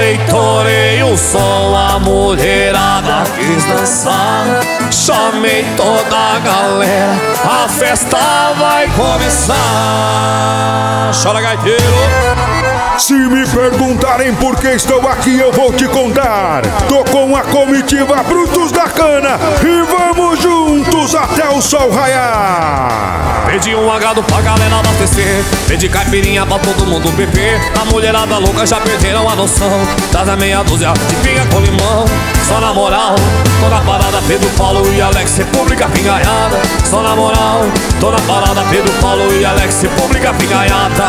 Parei, torei o som, a mulherada quis dançar. Chamei toda a galera, a festa vai começar. Chora, gaiteiro. Se me perguntarem por que estou aqui, eu vou te contar. Tô com a comitiva Brutos da Cana e vamos juntos até o sol raiar. Pedi um agrado pra galera abastecer, pedi caipirinha pra todo mundo beber. A mulherada louca já perderam a noção, traz a meia dúzia de pinga com limão. Só na moral, tô na parada Pedro, Paulo e Alex, República Pingaiada. Só na moral, tô na parada Pedro, Paulo e Alex, República Pingaiada.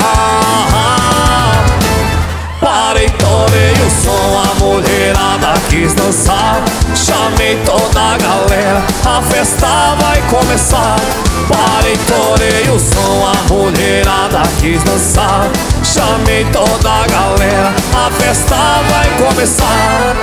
Parei, torei o som, a mulherada quis dançar. Chamei toda a galera, a festa vai começar. Parei, torei o som, a mulherada quis dançar. Chamei toda a galera, a festa vai começar.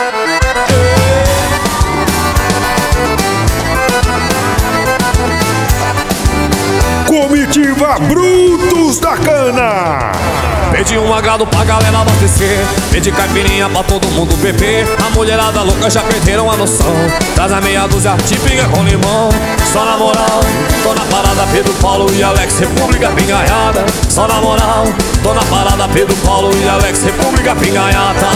Comitiva Brutos da Cana. Pedi um agrado pra galera abastecer, pedi caipirinha pra todo mundo beber. A mulherada louca já perderam a noção, traz a meia dúzia de pinga com limão. Só na moral, tô na parada Pedro, Paulo e Alex, República Pingaiada. Só na moral, tô na parada Pedro, Paulo e Alex, República Pingaiada.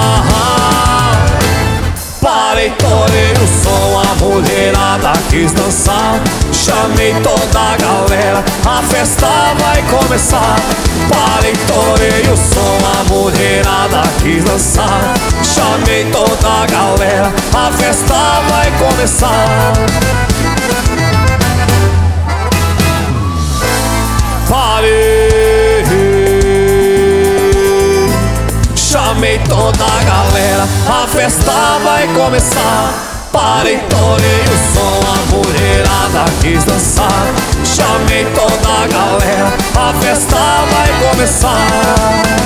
Parei, torei o som, a mulherada quis dançar. Chamei toda a galera, a festa vai começar. Parei, torei o som, a mulherada quis dançar. Chamei toda a galera, a festa vai começar. Parei, chamei toda a galera, a festa vai começar. Parei, torei o som, a mulherada quis dançar. Chamei toda a galera, a festa vai começar.